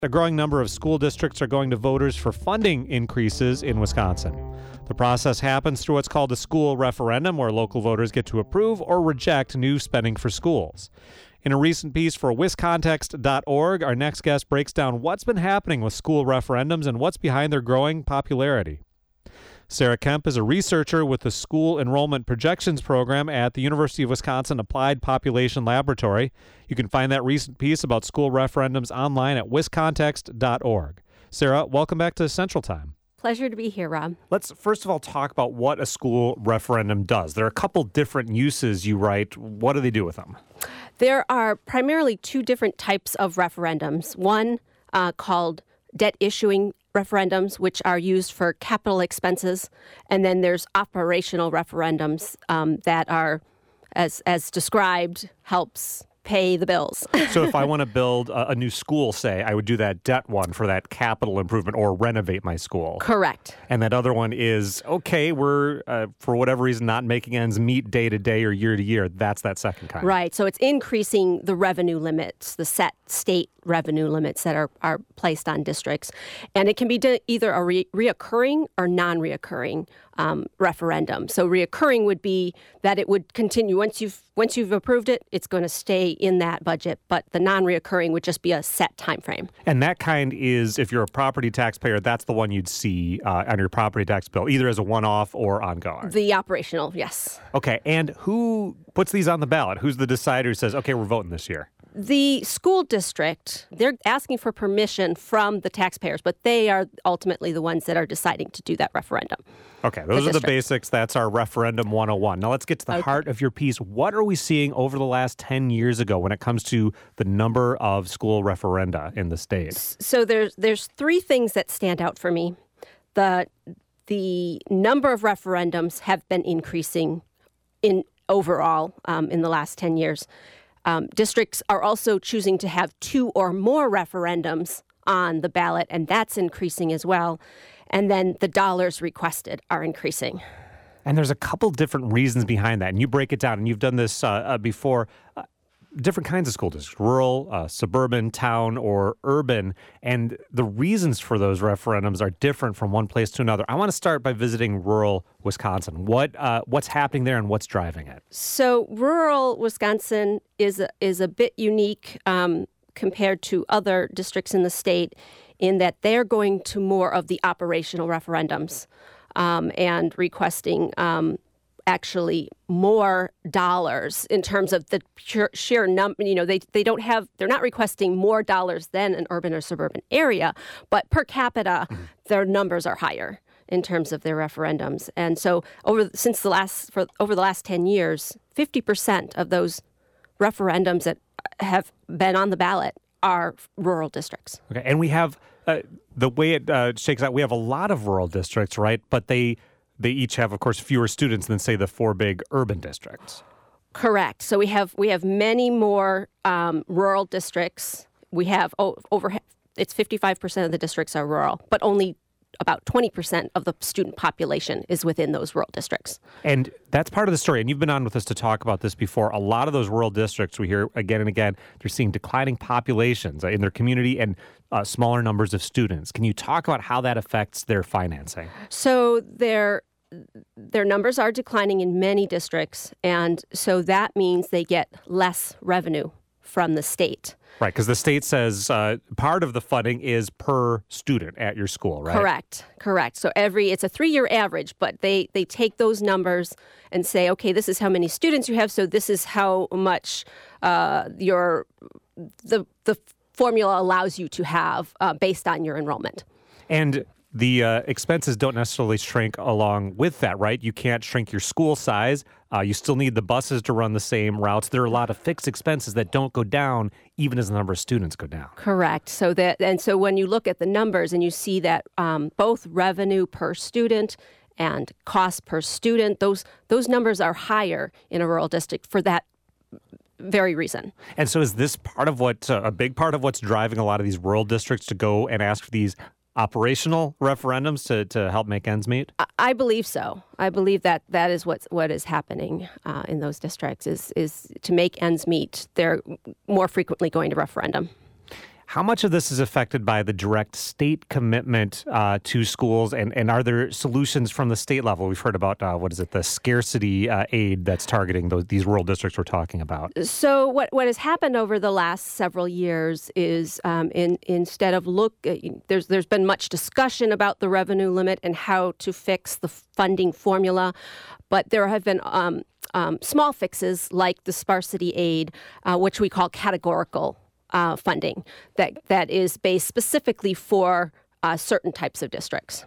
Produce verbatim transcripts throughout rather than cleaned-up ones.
A growing number of school districts are going to voters for funding increases in Wisconsin. The process happens through what's called a school referendum, where local voters get to approve or reject new spending for schools. In a recent piece for wiscontext dot org, our next guest breaks down what's been happening with school referendums and what's behind their growing popularity. Sarah Kemp is a researcher with the School Enrollment Projections Program at the University of Wisconsin Applied Population Laboratory. You can find that recent piece about school referendums online at wiscontext dot org. Sarah, welcome back to Central Time. Pleasure to be here, Rob. Let's first of all talk about what a school referendum does. There are a couple different uses you write. What do they do with them? There are primarily two different types of referendums. One uh, called debt issuing referendums, which are used for capital expenses, and then there's operational referendums um, that are, as as described, helps pay the bills. So if I want to build a, a new school, say, I would do that debt one for that capital improvement or renovate my school. Correct. And that other one is, okay, we're, uh, for whatever reason, not making ends meet day to day or year to year. That's that second kind. Right. So it's increasing the revenue limits, the set state revenue limits that are, are placed on districts. And it can be de- either a re- reoccurring or non-reoccurring um, referendum. So reoccurring would be that it would continue. Once you've once you've approved it, it's going to stay in that budget. But the non-reoccurring would just be a set time frame. And that kind is, if you're a property taxpayer, that's the one you'd see uh, on your property tax bill, either as a one-off or ongoing. The operational, yes. Okay. And who puts these on the ballot? Who's the decider who says, okay, we're voting this year? The school district, they're asking for permission from the taxpayers, but they are ultimately the ones that are deciding to do that referendum. Okay, those are the basics. That's our referendum one oh one. Now let's get to the Okay. heart of your piece. What are we seeing over the last ten years ago when it comes to the number of school referenda in the state? So there's there's three things that stand out for me. The the number of referendums have been increasing in overall um, in the last ten years. Um, districts are also choosing to have two or more referendums on the ballot, and that's increasing as well. And then the dollars requested are increasing. And there's a couple different reasons behind that. And you break it down, and you've done this uh, uh, before. Uh, different kinds of school districts, rural, uh, suburban, town, or urban. And the reasons for those referendums are different from one place to another. I want to start by visiting rural Wisconsin. What uh, what's happening there and what's driving it? So rural Wisconsin is a, is a bit unique um, compared to other districts in the state in that they're going to more of the operational referendums um, and requesting um, actually more dollars in terms of the sheer, sheer number. You know, they they don't have, they're not requesting more dollars than an urban or suburban area, but per capita, mm-hmm. their numbers are higher in terms of their referendums. And so over since the last for over the last ten years, fifty percent of those referendums that have been on the ballot are rural districts. Okay, and we have uh, the way it uh, shakes out. We have a lot of rural districts, right? But they they each have, of course, fewer students than, say, the four big urban districts. Correct. So we have we have many more um, rural districts. We have oh, over it's fifty-five percent of the districts are rural, but only about twenty percent of the student population is within those rural districts. And that's part of the story. And you've been on with us to talk about this before. A lot of those rural districts, we hear again and again, they're seeing declining populations in their community and uh, smaller numbers of students. Can you talk about how that affects their financing? So their their numbers are declining in many districts, and so that means they get less revenue from the state. Right, because the state says uh, part of the funding is per student at your school, right? Correct, correct. So every it's a three-year average, but they, they take those numbers and say, okay, this is how many students you have, so this is how much uh, your the the formula allows you to have uh, based on your enrollment. And the uh, expenses don't necessarily shrink along with that, right? You can't shrink your school size. Uh, you still need the buses to run the same routes. There are a lot of fixed expenses that don't go down even as the number of students go down. Correct. So that and so when you look at the numbers and you see that um, both revenue per student and cost per student, those those numbers are higher in a rural district for that very reason. And so is this part of what, uh, a big part of what's driving a lot of these rural districts to go and ask for these operational referendums to, to help make ends meet? I believe so. I believe that that is what's, what is happening uh, in those districts is is to make ends meet. They're more frequently going to referendum. How much of this is affected by the direct state commitment uh, to schools, and, and are there solutions from the state level? We've heard about, uh, what is it, the scarcity uh, aid that's targeting those, these rural districts we're talking about. So what, what has happened over the last several years is um, in, instead of look, uh, there's there's been much discussion about the revenue limit and how to fix the funding formula, but there have been um, um, small fixes like the sparsity aid, uh, which we call categorical Uh, funding that that is based specifically for uh, certain types of districts.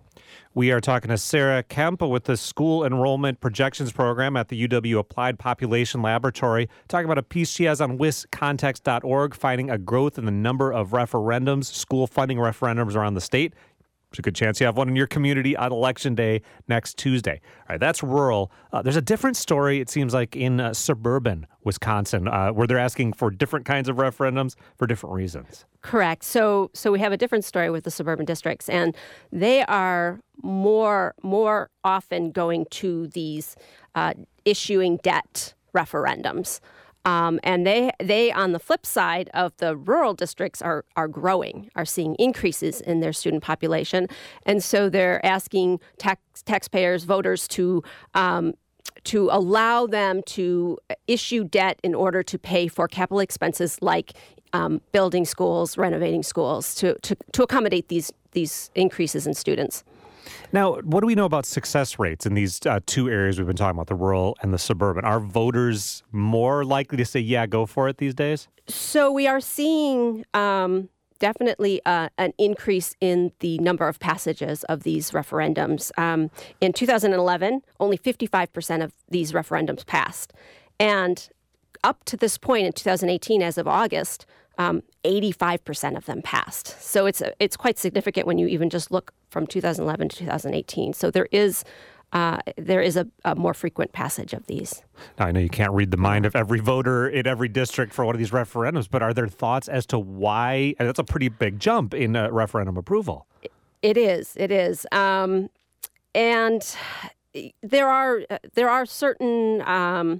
We are talking to Sarah Kemp with the School Enrollment Projections Program at the U W Applied Population Laboratory, talking about a piece she has on wiscontext dot org, finding a growth in the number of referendums, school funding referendums around the state. There's a good chance you have one in your community on Election Day next Tuesday. All right, that's rural. Uh, there's a different story, it seems like, in uh, suburban Wisconsin, uh, where they're asking for different kinds of referendums for different reasons. Correct. So, so we have a different story with the suburban districts, and they are more more often going to these uh, issuing debt referendums. Um, and they, they, on the flip side of the rural districts, are are growing, are seeing increases in their student population, and so they're asking tax, taxpayers, voters, to um, to allow them to issue debt in order to pay for capital expenses like um, building schools, renovating schools, to to to accommodate these these increases in students. Now, what do we know about success rates in these uh, two areas we've been talking about, the rural and the suburban? Are voters more likely to say, yeah, go for it these days? So we are seeing um, definitely uh, an increase in the number of passages of these referendums. Um, in two thousand eleven, only fifty-five percent of these referendums passed. And up to this point in two thousand eighteen, as of August, um, eighty-five percent of them passed. So it's it's quite significant when you even just look from two thousand eleven to two thousand eighteen. So there is uh, there is a, a more frequent passage of these. Now, I know you can't read the mind of every voter in every district for one of these referendums, but are there thoughts as to why? And that's a pretty big jump in uh, referendum approval. It is. It is. Um, and there are there are certain Um,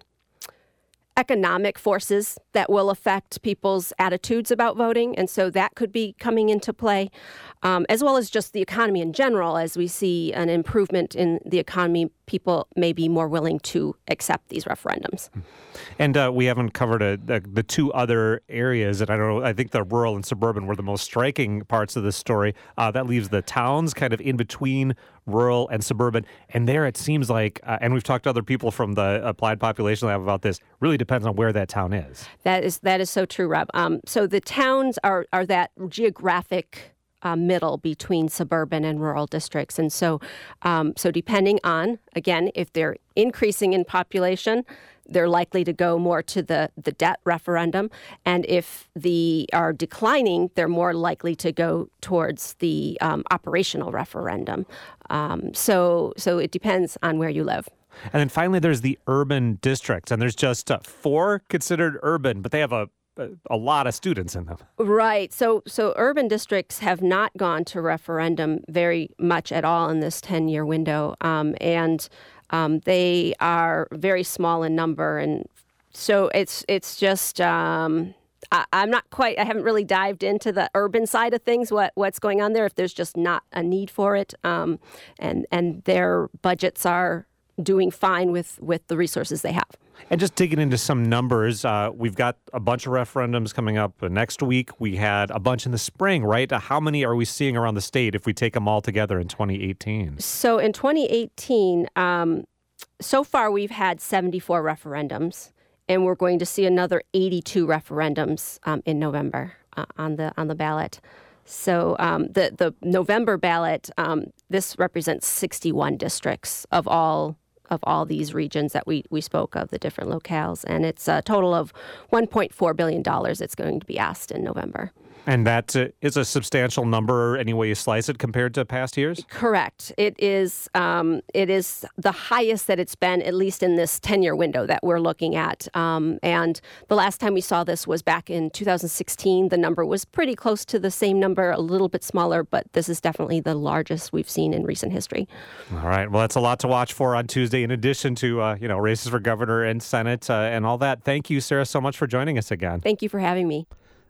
economic forces that will affect people's attitudes about voting, and so that could be coming into play, um, as well as just the economy in general. As we see an improvement in the economy, people may be more willing to accept these referendums. And uh, we haven't covered a, the, the two other areas, and I don't know, I think the rural and suburban were the most striking parts of this story. Uh, that leaves the towns kind of in between rural and suburban. And there it seems like, uh, and we've talked to other people from the Applied Population Lab about this, really depends on where that town is. That is that is so true, Rob. Um, so the towns are, are that geographic Uh, middle between suburban and rural districts. And so um, so depending on, again, if they're increasing in population, they're likely to go more to the, the debt referendum. And if the are declining, they're more likely to go towards the um, operational referendum. Um, so so it depends on where you live. And then finally, there's the urban districts. And there's just uh, four considered urban, but they have a a lot of students in them. Right. So so urban districts have not gone to referendum very much at all in this ten-year window. Um, and um, they are very small in number. And so it's it's just, um, I, I'm not quite, I haven't really dived into the urban side of things, what what's going on there, if there's just not a need for it. Um, and, and their budgets are doing fine with, with the resources they have. And just digging into some numbers, uh, we've got a bunch of referendums coming up next week. We had a bunch in the spring, right? Uh, how many are we seeing around the state if we take them all together in twenty eighteen? So in twenty eighteen, um, so far we've had seventy-four referendums, and we're going to see another eighty-two referendums um, in November uh, on the on the ballot. So um, the the November ballot, um, this represents sixty-one districts of all. of all these regions that we, we spoke of, the different locales. And it's a total of one point four billion dollars that's going to be asked in November. And that uh, is a substantial number any way you slice it compared to past years? Correct. It is um, it is the highest that it's been, at least in this ten-year window that we're looking at. Um, and the last time we saw this was back in two thousand sixteen. The number was pretty close to the same number, a little bit smaller, but this is definitely the largest we've seen in recent history. All right. Well, that's a lot to watch for on Tuesday, in addition to, uh, you know, races for governor and Senate uh, and all that. Thank you, Sarah, so much for joining us again. Thank you for having me.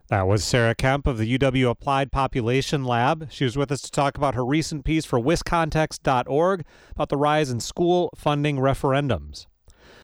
That was Sarah Kemp of the U W Applied Population Lab. She was with us to talk about her recent piece for Wiscontext dot org about the rise in school funding referendums.